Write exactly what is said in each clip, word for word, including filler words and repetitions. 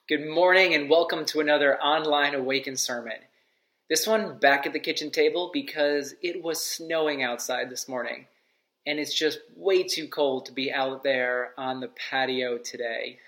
Good morning and welcome to another online Awaken sermon. This one back at the kitchen table because it was snowing outside this morning and it's just way too cold to be out there on the patio today.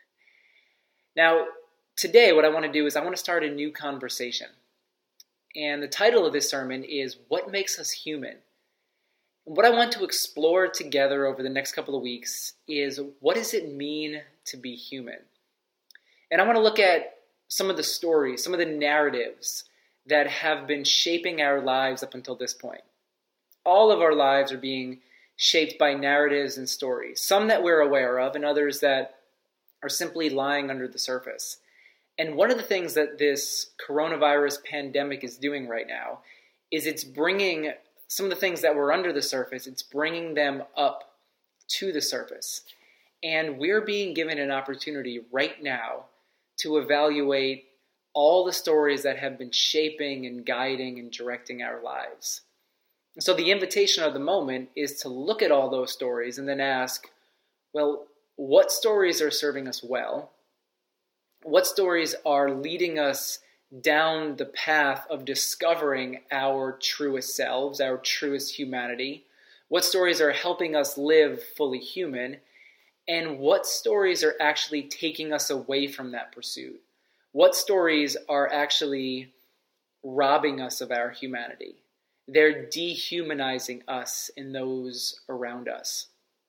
Now, today what I want to do is I want to start a new conversation. And the title of this sermon is What Makes Us Human? And what I want to explore together over the next couple of weeks is what does it mean to be human? And I want to look at some of the stories, some of the narratives that have been shaping our lives up until this point. All of our lives are being shaped by narratives and stories, some that we're aware of and others that are simply lying under the surface. And one of the things that this coronavirus pandemic is doing right now is it's bringing some of the things that were under the surface, it's bringing them up to the surface. And we're being given an opportunity right now to evaluate all the stories that have been shaping and guiding and directing our lives. And so the invitation of the moment is to look at all those stories and then ask, well, what stories are serving us well? What stories are leading us down the path of discovering our truest selves, our truest humanity? What stories are helping us live fully human? And what stories are actually taking us away from that pursuit? What stories are actually robbing us of our humanity? They're dehumanizing us and those around us.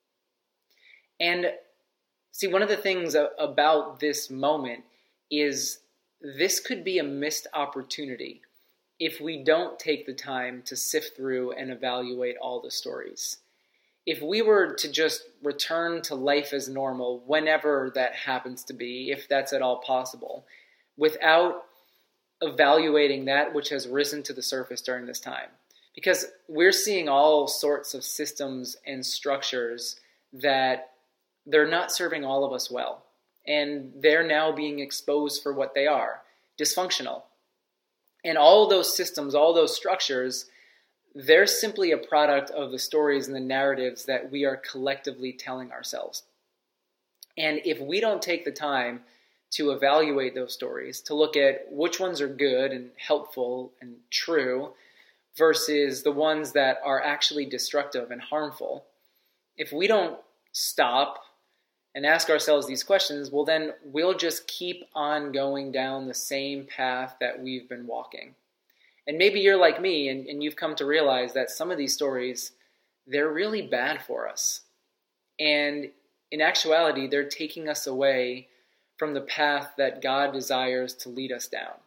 And see, one of the things about this moment is this could be a missed opportunity if we don't take the time to sift through and evaluate all the stories. If we were to just return to life as normal, whenever that happens to be, if that's at all possible, without evaluating that which has risen to the surface during this time. Because we're seeing all sorts of systems and structures that they're not serving all of us well. And they're now being exposed for what they are, dysfunctional. And all those systems, all those structures, they're simply a product of the stories and the narratives that we are collectively telling ourselves. And if we don't take the time to evaluate those stories, to look at which ones are good and helpful and true versus the ones that are actually destructive and harmful, if we don't stop and ask ourselves these questions, well then we'll just keep on going down the same path that we've been walking. And maybe you're like me and, and you've come to realize that some of these stories, they're really bad for us. And in actuality, they're taking us away from the path that God desires to lead us down.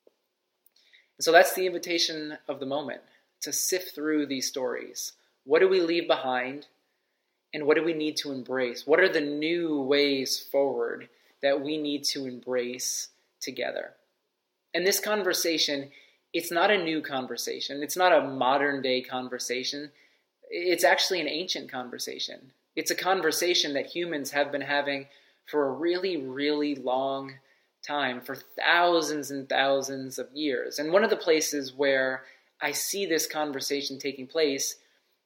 And so that's the invitation of the moment, to sift through these stories. What do we leave behind? And what do we need to embrace? What are the new ways forward that we need to embrace together? And this conversation, it's not a new conversation. It's not a modern day conversation. It's actually an ancient conversation. It's a conversation that humans have been having for a really, really long time, for thousands and thousands of years. And one of the places where I see this conversation taking place,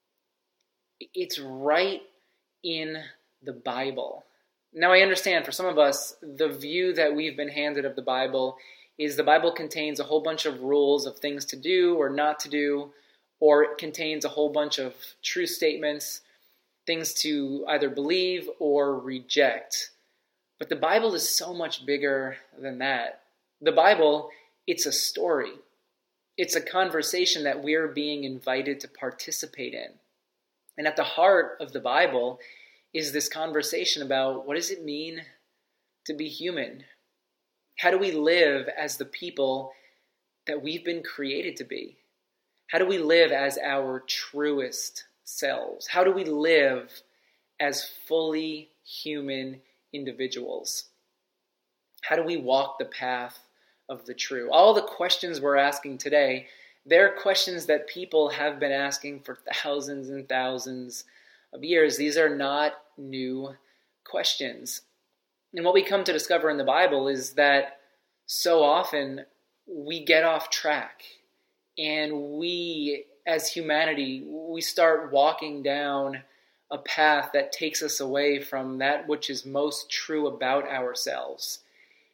it's right in the Bible. Now I understand for some of us, the view that we've been handed of the Bible is the Bible contains a whole bunch of rules of things to do or not to do, or it contains a whole bunch of true statements, things to either believe or reject. But the Bible is so much bigger than that. The Bible, it's a story. It's a conversation that we're being invited to participate in. And at the heart of the Bible is this conversation about what does it mean to be human? How do we live as the people that we've been created to be? How do we live as our truest selves? How do we live as fully human individuals? How do we walk the path of the true? All the questions we're asking today, they're questions that people have been asking for thousands and thousands of years. These are not new questions. And what we come to discover in the Bible is that so often we get off track and we, as humanity, we start walking down a path that takes us away from that which is most true about ourselves.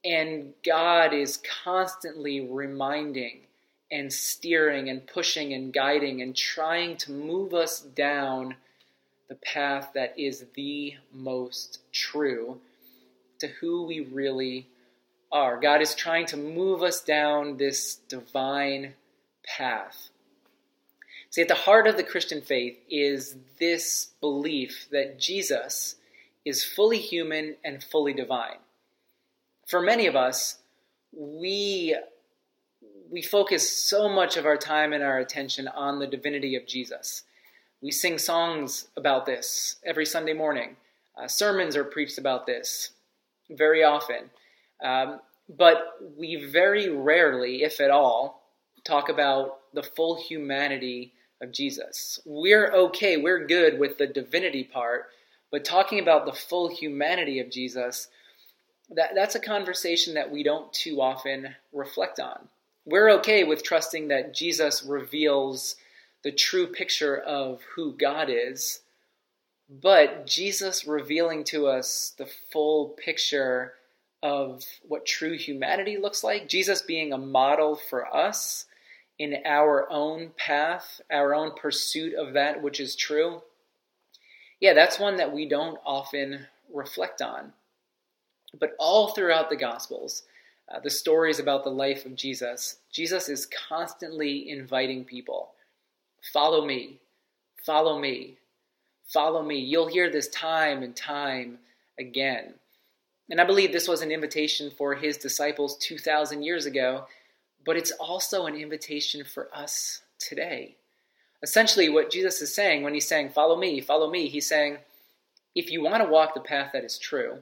And God is constantly reminding and steering and pushing and guiding and trying to move us down the path that is the most true to who we really are. God is trying to move us down this divine path. See, at the heart of the Christian faith is this belief that Jesus is fully human and fully divine. For many of us, we, we focus so much of our time and our attention on the divinity of Jesus. We sing songs about this every Sunday morning. Uh, sermons are preached about this very often. Um, but we very rarely, if at all, talk about the full humanity of Jesus. We're okay, we're good with the divinity part, but talking about the full humanity of Jesus, that, that's a conversation that we don't too often reflect on. We're okay with trusting that Jesus reveals the true picture of who God is, but Jesus revealing to us the full picture of what true humanity looks like, Jesus being a model for us in our own path, our own pursuit of that which is true, yeah, that's one that we don't often reflect on. But all throughout the Gospels, uh, the stories about the life of Jesus, Jesus is constantly inviting people, follow me, follow me, follow me. You'll hear this time and time again. And I believe this was an invitation for his disciples two thousand years ago, but it's also an invitation for us today. Essentially, what Jesus is saying when he's saying, follow me, follow me, he's saying, if you want to walk the path that is true,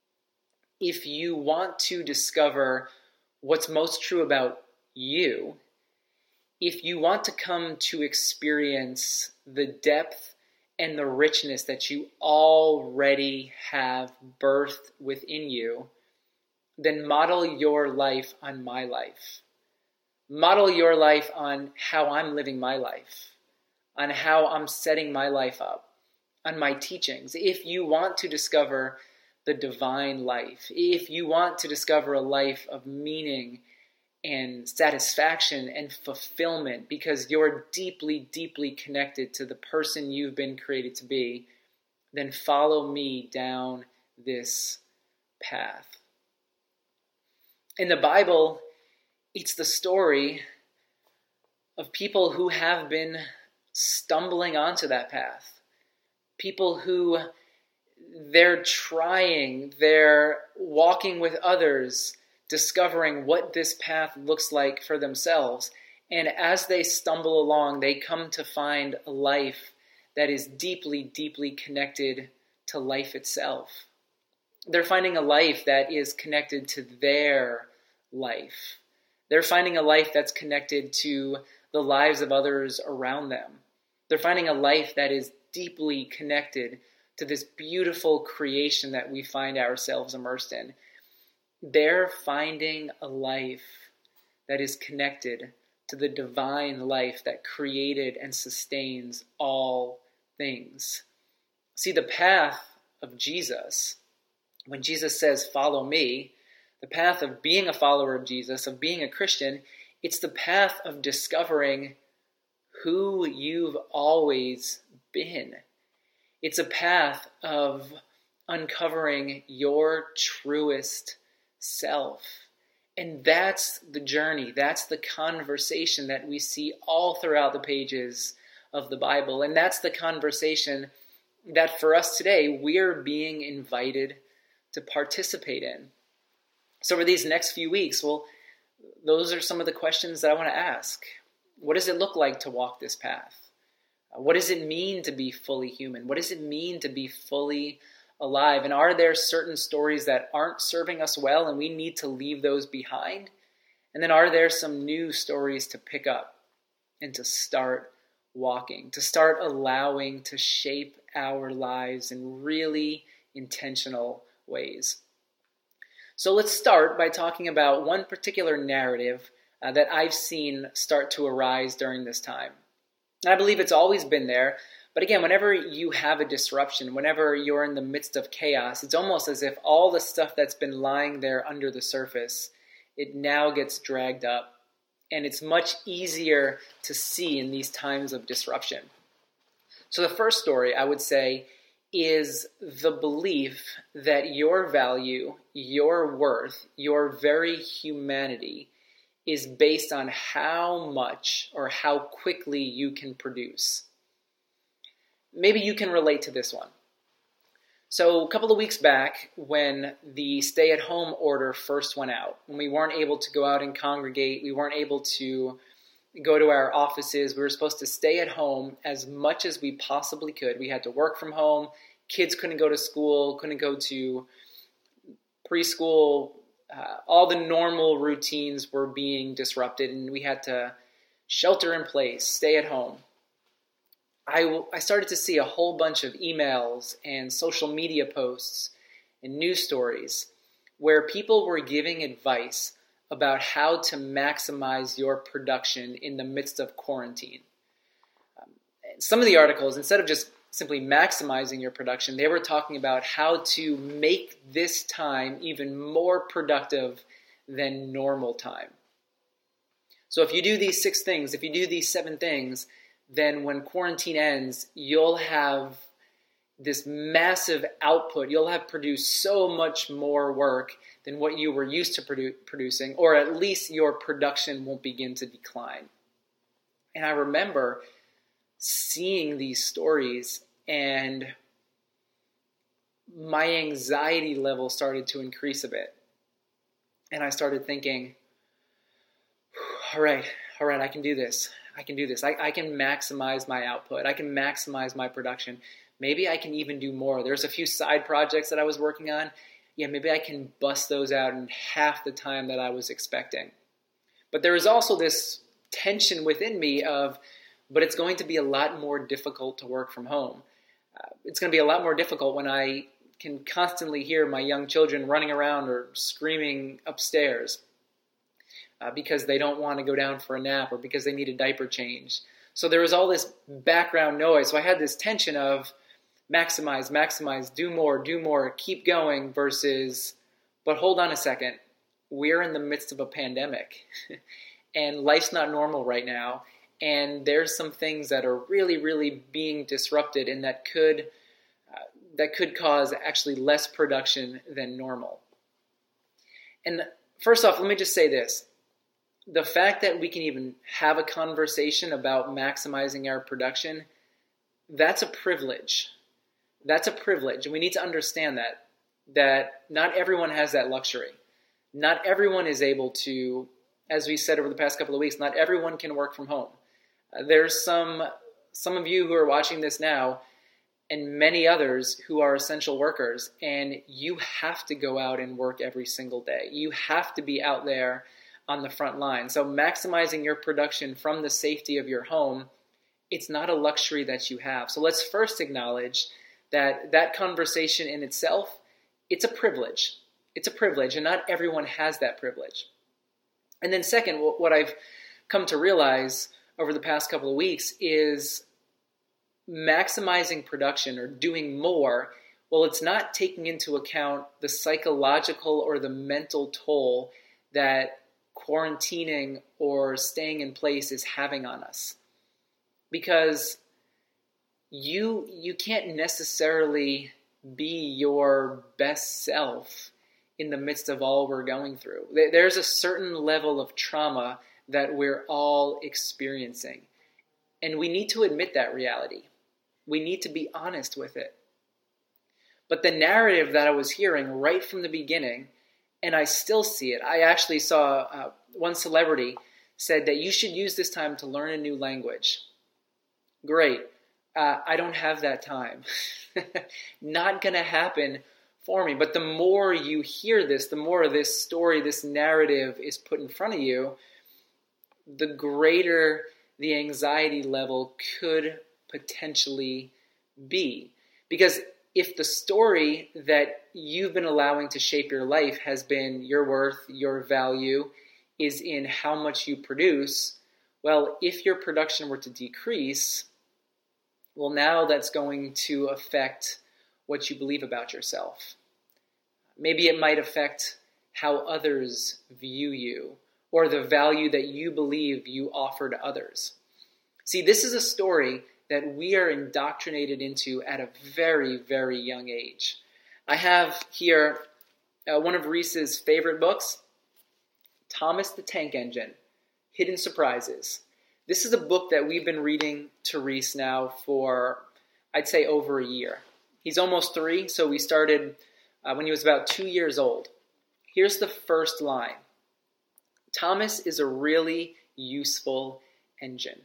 if you want to discover what's most true about you, if you want to come to experience the depth and the richness that you already have birthed within you, then model your life on my life. Model your life on how I'm living my life, on how I'm setting my life up, on my teachings. If you want to discover the divine life, if you want to discover a life of meaning and satisfaction and fulfillment because you're deeply, deeply connected to the person you've been created to be, then follow me down this path. In the Bible, it's the story of people who have been stumbling onto that path. People who they're trying, they're walking with others, discovering what this path looks like for themselves. And as they stumble along, they come to find a life that is deeply, deeply connected to life itself. They're finding a life that is connected to their life. They're finding a life that's connected to the lives of others around them. They're finding a life that is deeply connected to this beautiful creation that we find ourselves immersed in. They're finding a life that is connected to the divine life that created and sustains all things. See, the path of Jesus, when Jesus says, follow me, the path of being a follower of Jesus, of being a Christian, it's the path of discovering who you've always been. It's a path of uncovering your truest self. And that's the journey. That's the conversation that we see all throughout the pages of the Bible. And that's the conversation that for us today, we're being invited to participate in. So for these next few weeks, well, those are some of the questions that I want to ask. What does it look like to walk this path? What does it mean to be fully human? What does it mean to be fully alive? And are there certain stories that aren't serving us well and we need to leave those behind? And then are there some new stories to pick up and to start walking, to start allowing to shape our lives in really intentional ways? So let's start by talking about one particular narrative uh, that I've seen start to arise during this time. And I believe it's always been there, But again, whenever you have a disruption, whenever you're in the midst of chaos, it's almost as if all the stuff that's been lying there under the surface, it now gets dragged up. And it's much easier to see in these times of disruption. So the first story, I would say, is the belief that your value, your worth, your very humanity is based on how much or how quickly you can produce. Maybe you can relate to this one. So a couple of weeks back, when the stay-at-home order first went out, when we weren't able to go out and congregate, we weren't able to go to our offices, we were supposed to stay at home as much as we possibly could. We had to work from home. Kids couldn't go to school, couldn't go to preschool. Uh, all the normal routines were being disrupted, and we had to shelter in place, stay at home. I, I started to see a whole bunch of emails and social media posts and news stories where people were giving advice about how to maximize your production in the midst of quarantine. Um, some of the articles, instead of just simply maximizing your production, they were talking about how to make this time even more productive than normal time. So if you do these six things, if you do these seven things, then when quarantine ends, you'll have this massive output. You'll have produced so much more work than what you were used to produ- producing, or at least your production won't begin to decline. And I remember seeing these stories, and my anxiety level started to increase a bit. And I started thinking, all right, all right, I can do this. I can do this. I, I can maximize my output. I can maximize my production. Maybe I can even do more. There's a few side projects that I was working on. Yeah, maybe I can bust those out in half the time that I was expecting. But there is also this tension within me of, but it's going to be a lot more difficult to work from home. Uh, it's going to be a lot more difficult when I can constantly hear my young children running around or screaming upstairs uh, because they don't want to go down for a nap or because they need a diaper change. So there was all this background noise. So I had this tension of maximize, maximize, do more, do more, keep going versus, but hold on a second. We're in the midst of a pandemic and life's not normal right now. And there's some things that are really, really being disrupted and that could uh, that could cause actually less production than normal. And first off, let me just say this. The fact that we can even have a conversation about maximizing our production, that's a privilege. That's a privilege. And we need to understand that, that not everyone has that luxury. Not everyone is able to, as we said over the past couple of weeks, not everyone can work from home. Uh, there's some some of you who are watching this now and many others who are essential workers, and you have to go out and work every single day. You have to be out there on the front line. So maximizing your production from the safety of your home, it's not a luxury that you have. So let's first acknowledge that that conversation in itself, it's a privilege. It's a privilege, and not everyone has that privilege. And then second, what I've come to realize over the past couple of weeks is maximizing production or doing more, well, it's not taking into account the psychological or the mental toll that quarantining or staying in place is having on us. Because you you can't necessarily be your best self in the midst of all we're going through. There's a certain level of trauma that we're all experiencing. And we need to admit that reality. We need to be honest with it. But the narrative that I was hearing right from the beginning, and I still see it, I actually saw uh, one celebrity said that you should use this time to learn a new language. Great. Uh, I don't have that time. Not going to happen for me. But the more you hear this, the more this story, this narrative is put in front of you, the greater the anxiety level could potentially be. Because if the story that you've been allowing to shape your life has been your worth, your value, is in how much you produce, well, if your production were to decrease, Well, now that's going to affect what you believe about yourself. Maybe it might affect how others view you or the value that you believe you offer to others. See, this is a story that we are indoctrinated into at a very, very young age. I have here uh, one of Reese's favorite books, Thomas the Tank Engine, Hidden Surprises. This is a book that we've been reading to Reese now for, I'd say, over a year. He's almost three, so we started uh, when he was about two years old. Here's the first line. Thomas is a really useful engine.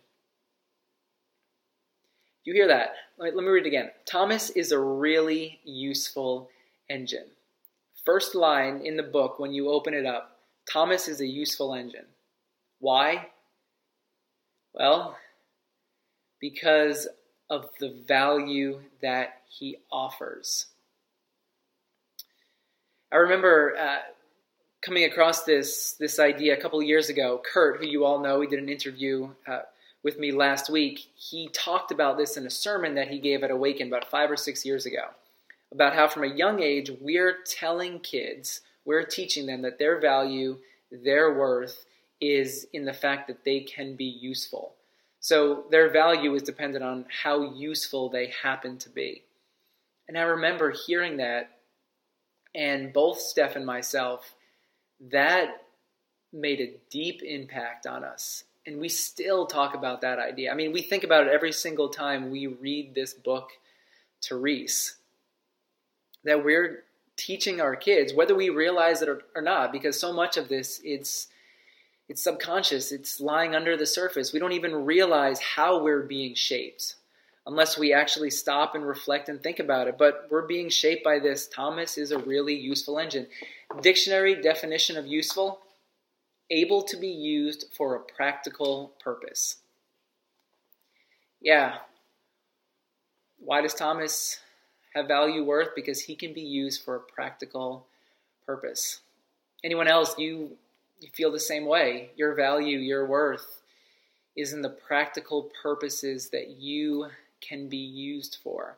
You hear that? Let me read it again. Thomas is a really useful engine. First line in the book, when you open it up, Thomas is a useful engine. Why? Well, because of the value that he offers. I remember uh, coming across this, this idea a couple of years ago. Kurt, who you all know, he did an interview uh, with me last week. He talked about this in a sermon that he gave at Awaken about five or six years ago, about how from a young age we're telling kids, we're teaching them that their value, their worth is in the fact that they can be useful. So their value is dependent on how useful they happen to be. And I remember hearing that, and both Steph and myself, that made a deep impact on us. And we still talk about that idea. I mean, we think about it every single time we read this book to Reese. That we're teaching our kids, whether we realize it or, or not, because so much of this, it's it's subconscious. It's lying under the surface. We don't even realize how we're being shaped unless we actually stop and reflect and think about it. But we're being shaped by this. Thomas is a really useful engine. Dictionary definition of useful: able to be used for a practical purpose. Yeah. Why does Thomas have value, worth? Because he can be used for a practical purpose. Anyone else, you, you feel the same way. Your value, your worth is in the practical purposes that you can be used for.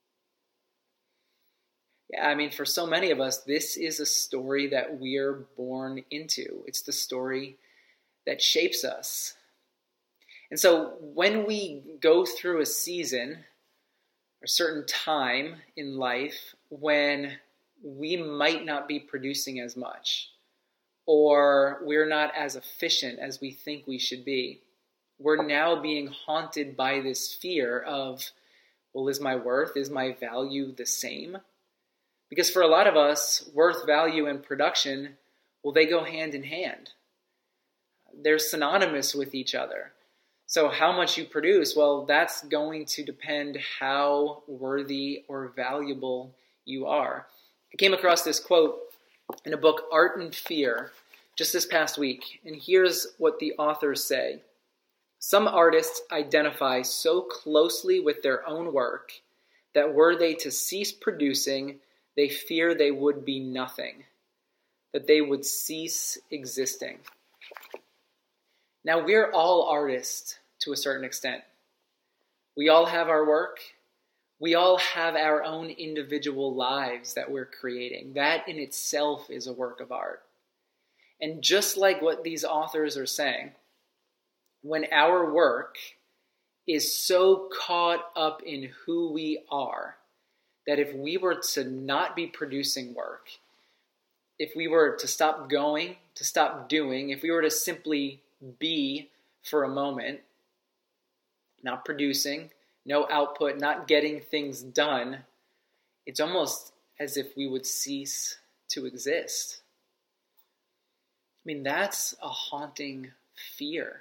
Yeah, I mean, for so many of us, this is a story that we're born into. It's the story that shapes us. And so when we go through a season, a certain time in life when we might not be producing as much, or we're not as efficient as we think we should be, we're now being haunted by this fear of, well, is my worth, is my value the same? Because for a lot of us, worth, value, and production, well, they go hand in hand. They're synonymous with each other. So how much you produce, well, that's going to depend how worthy or valuable you are. I came across this quote in a book, Art and Fear, just this past week. And here's what the authors say. Some artists identify so closely with their own work that were they to cease producing, they fear they would be nothing, that they would cease existing. Now, we're all artists to a certain extent. We all have our work. We all have our own individual lives that we're creating. That in itself is a work of art. And just like what these authors are saying, when our work is so caught up in who we are, that if we were to not be producing work, if we were to stop going, to stop doing, if we were to simply be for a moment, not producing, no output, not getting things done, it's almost as if we would cease to exist. I mean, that's a haunting fear.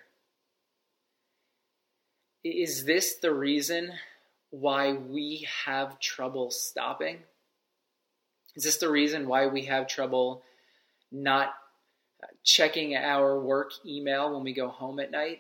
Is this the reason why we have trouble stopping? Is this the reason why we have trouble not checking our work email when we go home at night?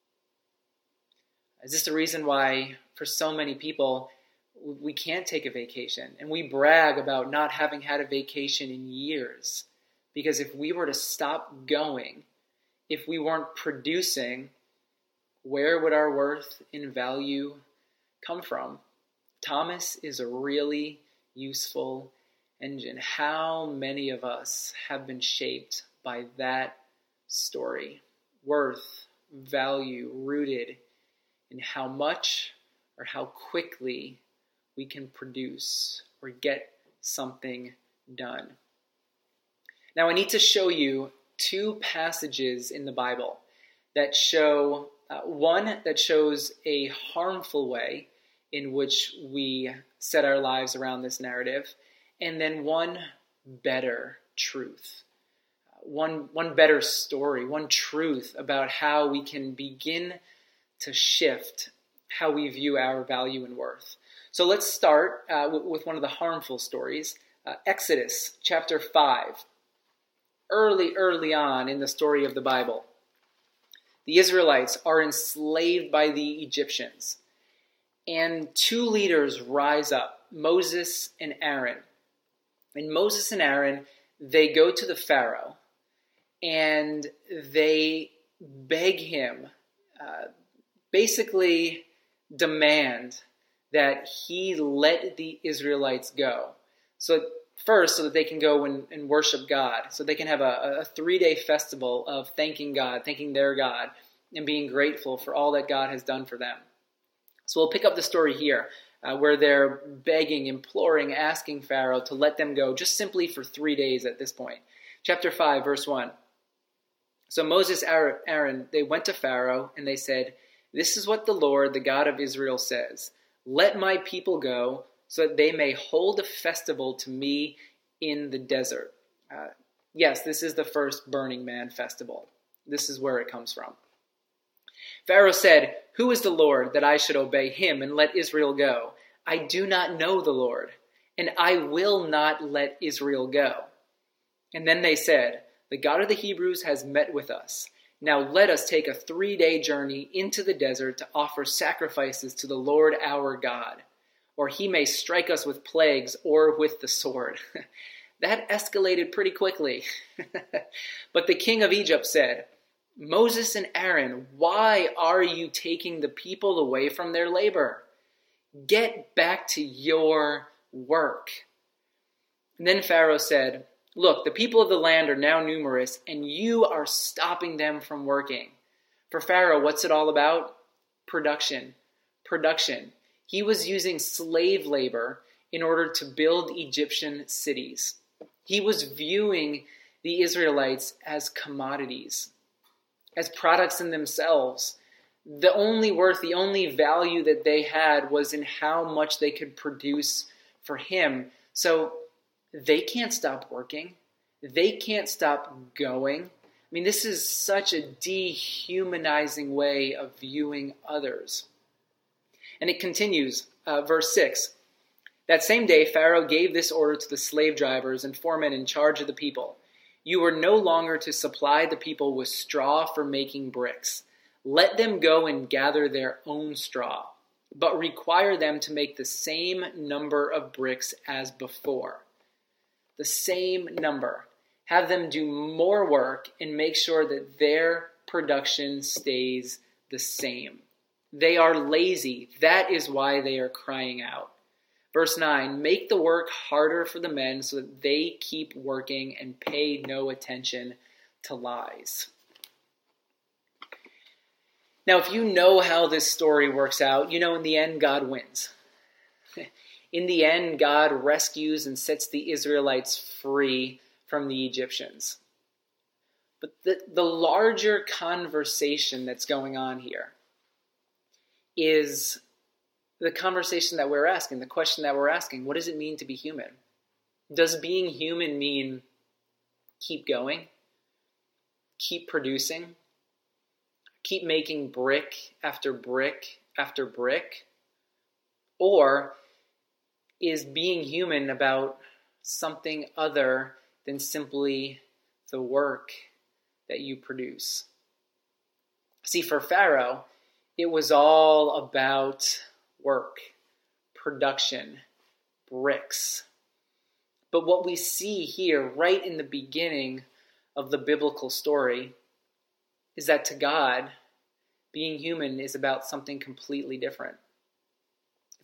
Is this the reason why, for so many people, we can't take a vacation? And we brag about not having had a vacation in years. Because if we were to stop going, if we weren't producing, where would our worth and value come from. Thomas is a really useful engine. How many of us have been shaped by that story? Worth, value, rooted in how much or how quickly we can produce or get something done. Now, I need to show you two passages in the Bible that show, uh, one that shows a harmful way in which we set our lives around this narrative, and then one better truth, one, one better story, one truth about how we can begin to shift how we view our value and worth. So let's start uh, w- with one of the harmful stories, uh, Exodus chapter five. Early, early on in the story of the Bible, the Israelites are enslaved by the Egyptians. And two leaders rise up, Moses and Aaron. And Moses and Aaron, they go to the Pharaoh and they beg him, uh, basically demand that he let the Israelites go. So first, so that they can go and, and worship God, so they can have a, a three-day festival of thanking God, thanking their God, and being grateful for all that God has done for them. So we'll pick up the story here, uh, where they're begging, imploring, asking Pharaoh to let them go, just simply for three days at this point. Chapter five, verse one. So Moses, Aaron, they went to Pharaoh, and they said, "This is what the Lord, the God of Israel, says. Let my people go, so that they may hold a festival to me in the desert." Uh, yes, this is the first Burning Man festival. This is where it comes from. Pharaoh said, "Who is the Lord that I should obey him and let Israel go? I do not know the Lord, and I will not let Israel go." And then they said, "The God of the Hebrews has met with us. Now let us take a three-day journey into the desert to offer sacrifices to the Lord our God, or he may strike us with plagues or with the sword." That escalated pretty quickly. But the king of Egypt said, "Moses and Aaron, why are you taking the people away from their labor? Get back to your work." And then Pharaoh said, "Look, the people of the land are now numerous, and you are stopping them from working." For Pharaoh, what's it all about? Production. Production. He was using slave labor in order to build Egyptian cities. He was viewing the Israelites as commodities, as products in themselves. The only worth, the only value that they had was in how much they could produce for him. So they can't stop working. They can't stop going. I mean, this is such a dehumanizing way of viewing others. And it continues, uh, verse six. That same day, Pharaoh gave this order to the slave drivers and foremen in charge of the people. "You are no longer to supply the people with straw for making bricks. Let them go and gather their own straw, but require them to make the same number of bricks as before." The same number. Have them do more work and make sure that their production stays the same. They are lazy. That is why they are crying out. Verse nine, "Make the work harder for the men so that they keep working and pay no attention to lies." Now, if you know how this story works out, you know in the end God wins. In the end, God rescues and sets the Israelites free from the Egyptians. But the, the larger conversation that's going on here is the conversation that we're asking, the question that we're asking: what does it mean to be human? Does being human mean keep going, keep producing, keep making brick after brick after brick? Or is being human about something other than simply the work that you produce? See, for Pharaoh, it was all about work, production, bricks. But what we see here right in the beginning of the biblical story is that to God, being human is about something completely different.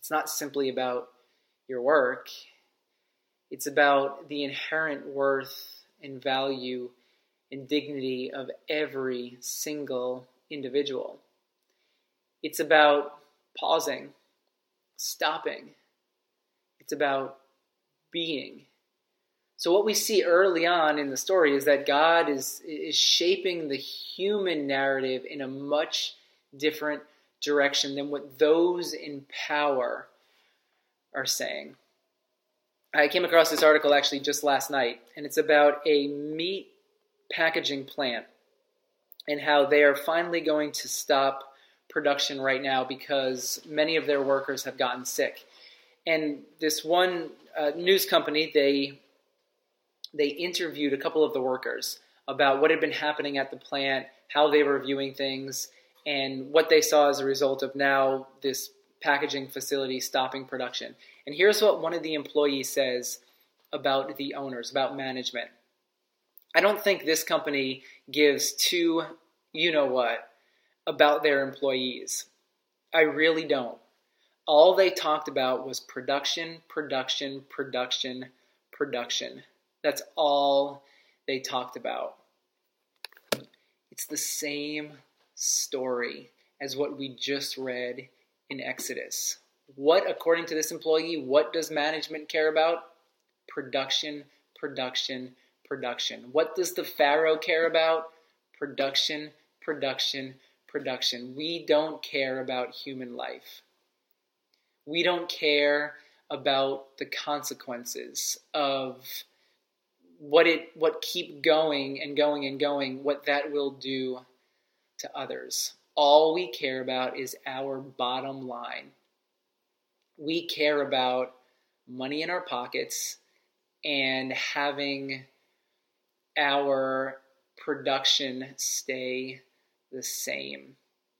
It's not simply about your work. It's about the inherent worth and value and dignity of every single individual. It's about pausing, stopping. It's about being. So what we see early on in the story is that God is, is shaping the human narrative in a much different direction than what those in power are saying. I came across this article actually just last night, and it's about a meat packaging plant and how they are finally going to stop production right now because many of their workers have gotten sick. And this one uh, news company, they they interviewed a couple of the workers about what had been happening at the plant, how they were viewing things, and what they saw as a result of now this packaging facility stopping production. And here's what one of the employees says about the owners, about management. I don't think this company gives two you-know-what about their employees. I really don't. All they talked about was production, production, production, production. That's all they talked about. It's the same story as what we just read in Exodus. What, according to this employee, what does management care about? Production, production, production. What does the Pharaoh care about? Production, production, production. We don't care about human life. We don't care about the consequences of what it what keep going and going and going, what that will do to others. All we care about is our bottom line. We care about money in our pockets and having our production stay the same.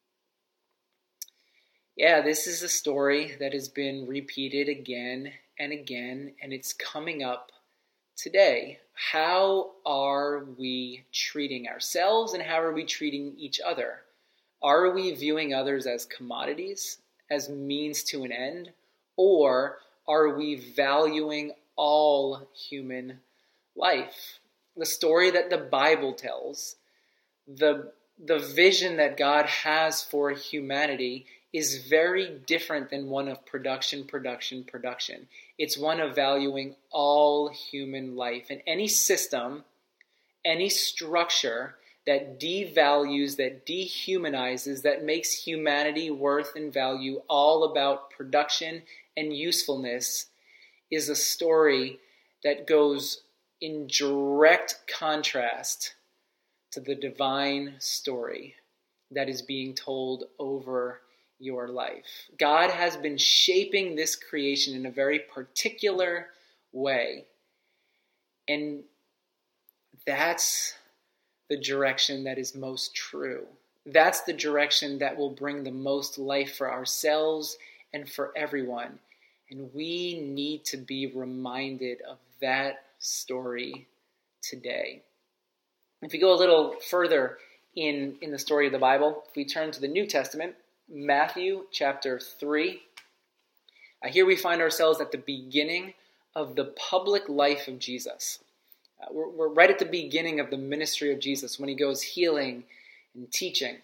Yeah, this is a story that has been repeated again and again, and it's coming up today. How are we treating ourselves, and how are we treating each other? Are we viewing others as commodities, as means to an end, or are we valuing all human life? The story that the Bible tells, the, the vision that God has for humanity is very different than one of production, production, production. It's one of valuing all human life. And any system, any structure that devalues, that dehumanizes, that makes humanity worth and value all about production and usefulness is a story that goes in direct contrast to the divine story that is being told over your life. God has been shaping this creation in a very particular way. And that's the direction that is most true. That's the direction that will bring the most life for ourselves and for everyone. And we need to be reminded of that story today. If we go a little further in, in the story of the Bible, if we turn to the New Testament, Matthew chapter three, uh, here we find ourselves at the beginning of the public life of Jesus. Uh, we're, we're right at the beginning of the ministry of Jesus when he goes healing and teaching.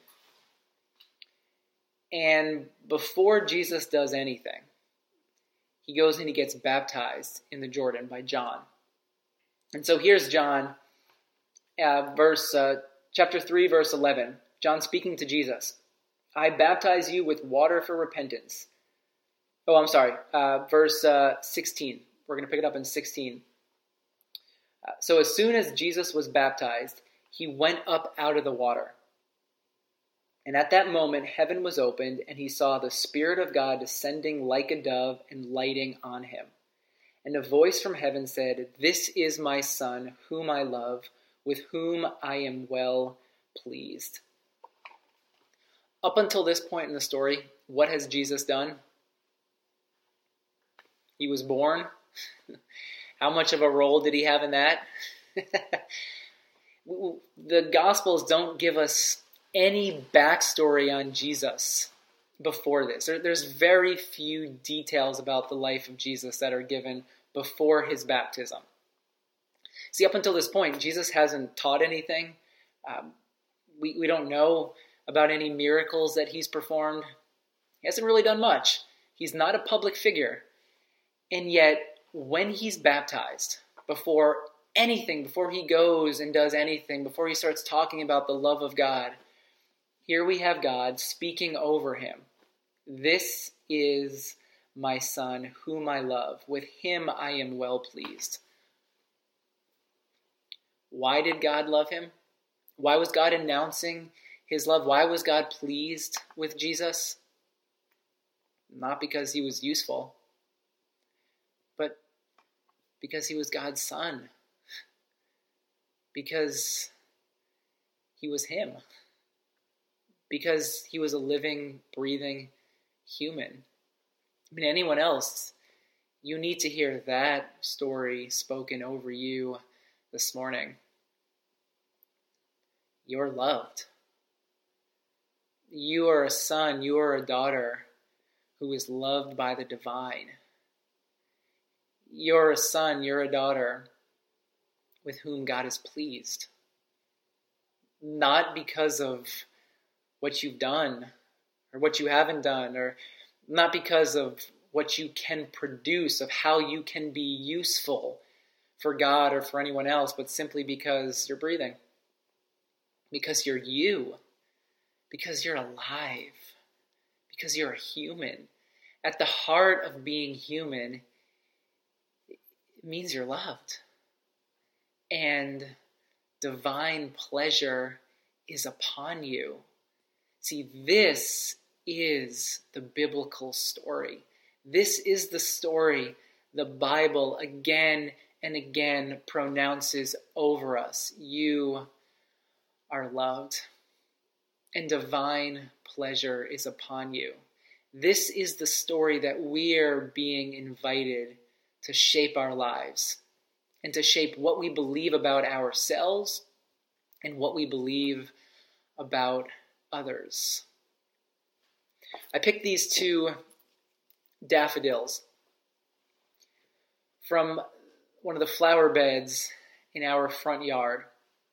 And before Jesus does anything, he goes and he gets baptized in the Jordan by John. And so here's John, uh, verse uh, chapter three, verse eleven. John speaking to Jesus. I baptize you with water for repentance. Oh, I'm sorry. Uh, verse uh, sixteen. We're going to pick it up in sixteen. Uh, so as soon as Jesus was baptized, he went up out of the water. And at that moment, heaven was opened, and he saw the Spirit of God descending like a dove and lighting on him. And a voice from heaven said, "This is my Son, whom I love, with whom I am well pleased." Up until this point in the story, what has Jesus done? He was born. How much of a role did he have in that? The Gospels don't give us any backstory on Jesus. before this. There, there's very few details about the life of Jesus that are given before his baptism. See, up until this point, Jesus hasn't taught anything. Um, we, we don't know about any miracles that he's performed. He hasn't really done much. He's not a public figure. And yet, when he's baptized, before anything, before he goes and does anything, before he starts talking about the love of God, here we have God speaking over him. This is my son, whom I love. With him I am well pleased. Why did God love him? Why was God announcing his love? Why was God pleased with Jesus? Not because he was useful, but because he was God's son. Because he was him. Because he was a living, breathing human. I mean, anyone else, you need to hear that story spoken over you this morning. You're loved. You are a son, you are a daughter who is loved by the divine. You're a son, you're a daughter with whom God is pleased. Not because of what you've done or what you haven't done, or not because of what you can produce, of how you can be useful for God or for anyone else, but simply because you're breathing, because you're you, because you're alive, because you're a human. At the heart of being human, it means you're loved. And divine pleasure is upon you. See, this is the biblical story. This is the story the Bible again and again pronounces over us. You are loved, and divine pleasure is upon you. This is the story that we are being invited to shape our lives and to shape what we believe about ourselves and what we believe about others. I picked these two daffodils from one of the flower beds in our front yard.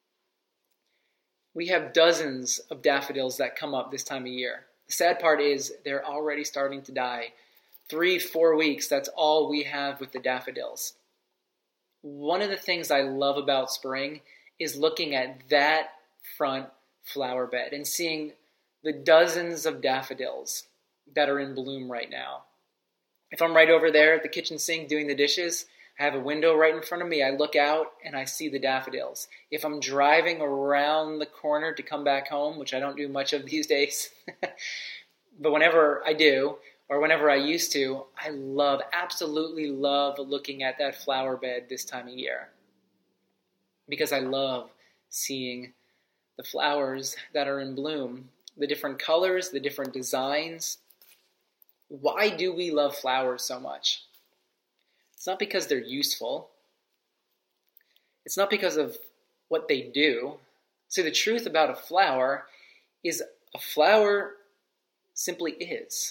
We have dozens of daffodils that come up this time of year. The sad part is they're already starting to die. Three, four weeks, that's all we have with the daffodils. One of the things I love about spring is looking at that front flower bed and seeing the dozens of daffodils that are in bloom right now. If I'm right over there at the kitchen sink doing the dishes, I have a window right in front of me. I look out and I see the daffodils. If I'm driving around the corner to come back home, which I don't do much of these days, but whenever I do, or whenever I used to, I love, absolutely love looking at that flower bed this time of year. Because I love seeing the flowers that are in bloom, the different colors, the different designs. Why do we love flowers so much? It's not because they're useful. It's not because of what they do. See, the truth about a flower is a flower simply is.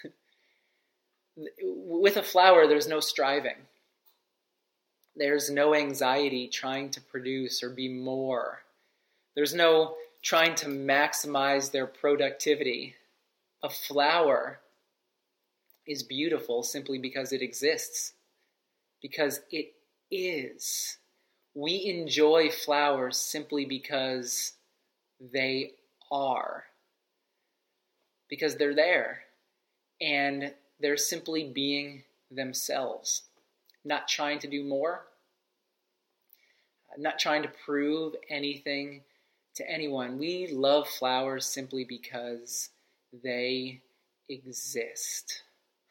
With a flower, there's no striving. There's no anxiety trying to produce or be more. There's no trying to maximize their productivity. A flower is beautiful simply because it exists. Because it is. We enjoy flowers simply because they are. Because they're there. And they're simply being themselves. Not trying to do more. Not trying to prove anything to anyone. We love flowers simply because they exist.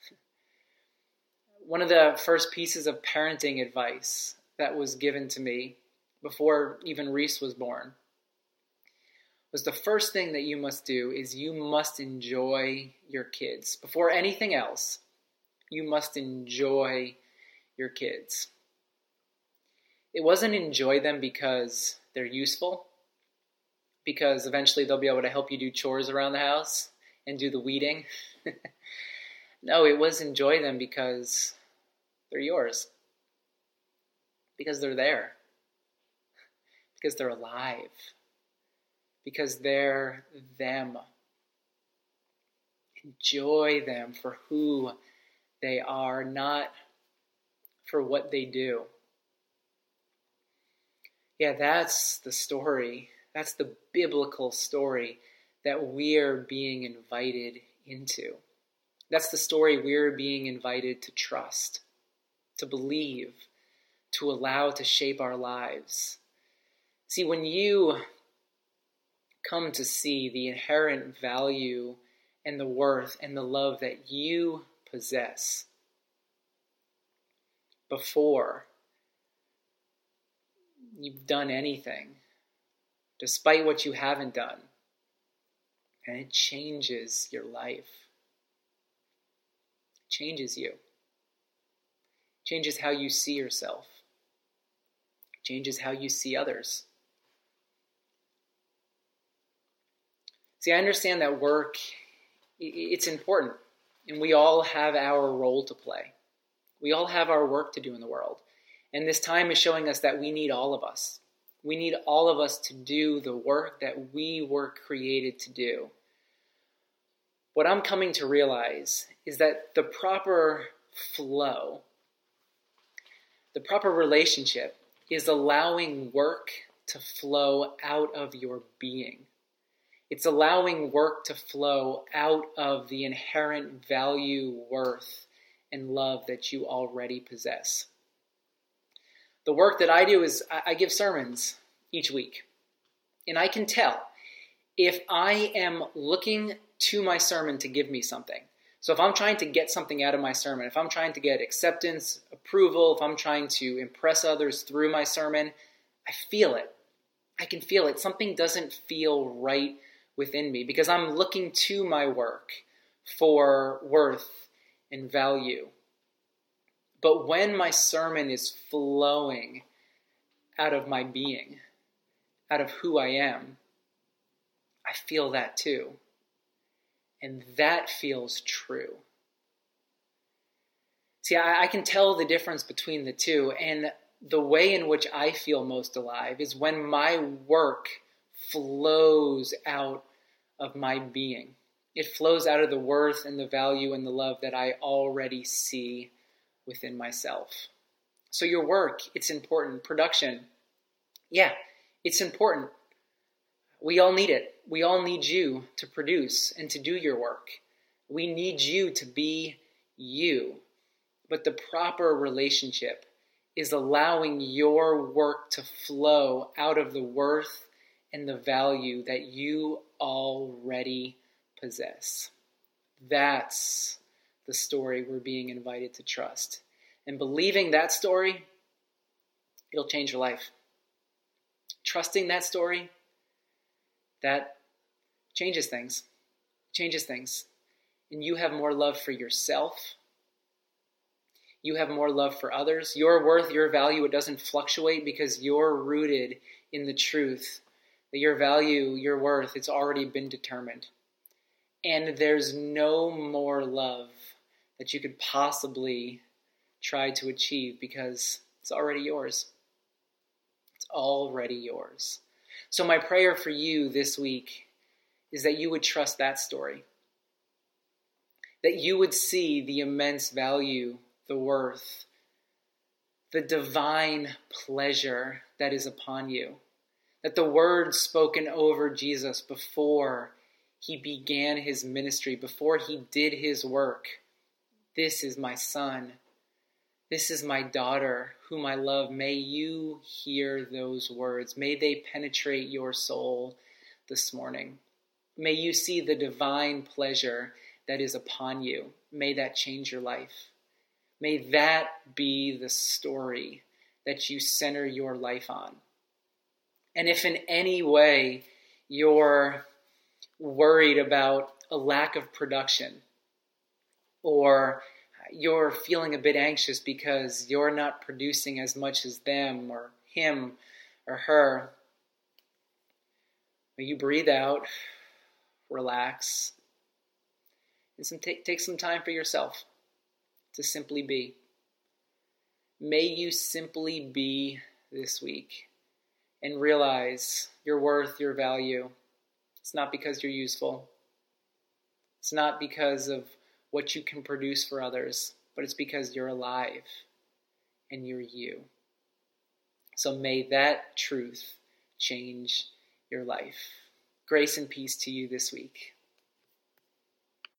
One of the first pieces of parenting advice that was given to me before even Reese was born was the first thing that you must do is you must enjoy your kids. Before anything else, you must enjoy your kids. It wasn't enjoy them because they're useful, because eventually they'll be able to help you do chores around the house, and do the weeding. No, it was enjoy them because they're yours. Because they're there. Because they're alive. Because they're them. Enjoy them for who they are, not for what they do. Yeah, that's the story. That's the biblical story that we're being invited into. That's the story we're being invited to trust, to believe, to allow to shape our lives. See, when you come to see the inherent value and the worth and the love that you possess before you've done anything, despite what you haven't done, and it changes your life. It changes you. It changes how you see yourself. It changes how you see others. See, I understand that work, it's important, and we all have our role to play. We all have our work to do in the world. And this time is showing us that we need all of us. We need all of us to do the work that we were created to do. What I'm coming to realize is that the proper flow, the proper relationship is allowing work to flow out of your being. It's allowing work to flow out of the inherent value, worth, and love that you already possess. The work that I do is I give sermons each week. And I can tell if I am looking to my sermon to give me something. So if I'm trying to get something out of my sermon, if I'm trying to get acceptance, approval, if I'm trying to impress others through my sermon, I feel it. I can feel it. Something doesn't feel right within me because I'm looking to my work for worth and value. But when my sermon is flowing out of my being, out of who I am, I feel that too. And that feels true. See, I, I can tell the difference between the two. And the way in which I feel most alive is when my work flows out of my being. It flows out of the worth and the value and the love that I already see within myself. So your work, it's important. Production, yeah, it's important. We all need it. We all need you to produce and to do your work. We need you to be you. But the proper relationship is allowing your work to flow out of the worth and the value that you already possess. That's the story we're being invited to trust. And believing that story, it'll change your life. Trusting that story, that changes things. Changes things. And you have more love for yourself. You have more love for others. Your worth, your value, it doesn't fluctuate because you're rooted in the truth that your value, your worth, it's already been determined. And there's no more love that you could possibly try to achieve because it's already yours. It's already yours. So my prayer for you this week is that you would trust that story. That you would see the immense value, the worth, the divine pleasure that is upon you. That the words spoken over Jesus before he began his ministry, before he did his work, this is my son, this is my daughter whom I love. May you hear those words. May they penetrate your soul this morning. May you see the divine pleasure that is upon you. May that change your life. May that be the story that you center your life on. And if in any way you're worried about a lack of production, or you're feeling a bit anxious because you're not producing as much as them or him or her, may you breathe out, relax, And some take, take some time for yourself to simply be. May you simply be this week and realize your worth, your value. It's not because you're useful. It's not because of what you can produce for others, but it's because you're alive and you're you. So may that truth change your life. Grace and peace to you this week.